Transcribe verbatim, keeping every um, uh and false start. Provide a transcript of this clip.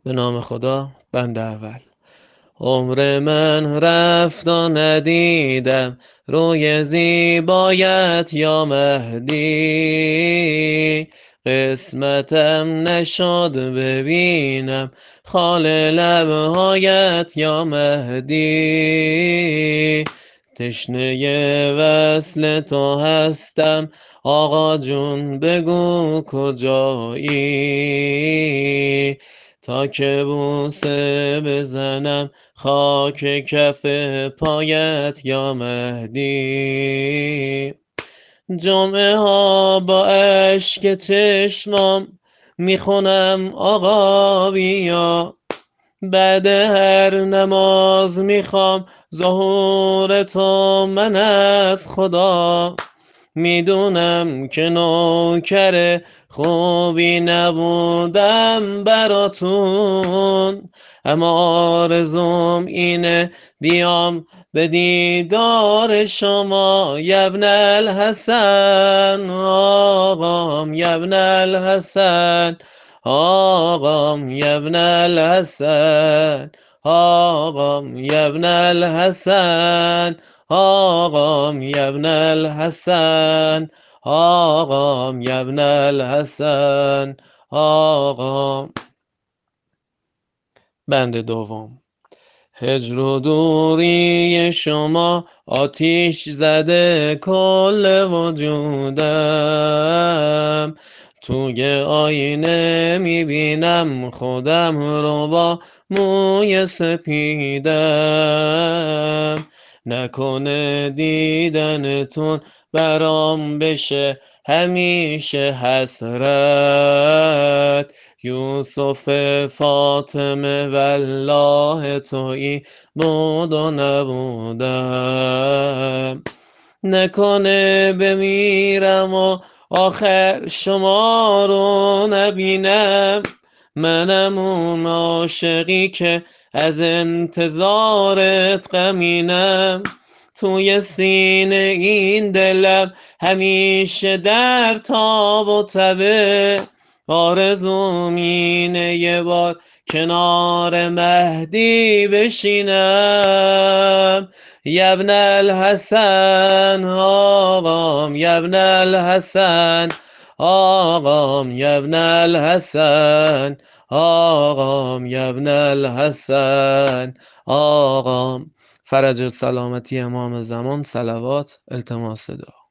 به نام خدا. بند اول. عمر من رفت و ندیدم روی زیبایت یا مهدی، قسمتم نشد ببینم خال لبهایت یا مهدی. تشنه وصل تو هستم آقا جون، بگو کجایی تا که بوسه بزنم خاک کف پایت یا مهدی. جمعه ها با اشک چشمام میخونم آقا بیا، بعد هر نماز میخوام ظهور تو من از خدا. میدونم که نوکر خوبی نبودم براتون، اما آرزوم اینه بیام به دیدار شما یبن الحسن. آقام یبن الحسن، آقام یبن الحسن، آقام یبن الحسن، آقام یبن الحسن، آقام یبن الحسن، آقام. بند دوم. هجر و دوری شما آتیش زده کل وجودم، توی آینه میبینم خودم رو با موی سپیدم. نکنه دیدنتون برام بشه همیشه حسرت، یوسف فاطمه والله تویی بود و نبودم. نکنه بمیرم و آخر شما رو نبینم، منم اون عاشقی که از انتظارت غمینم. توی سینه این دلم همیشه در تاب و تبه، آرزوم اینه یه بار کنار مهدی بشینم. یبن الحسن، آقام یبن الحسن، آقام یبن الحسن، آقام یبن الحسن، آقام. فرج و سلامتی امام زمان صلوات التماس دعا.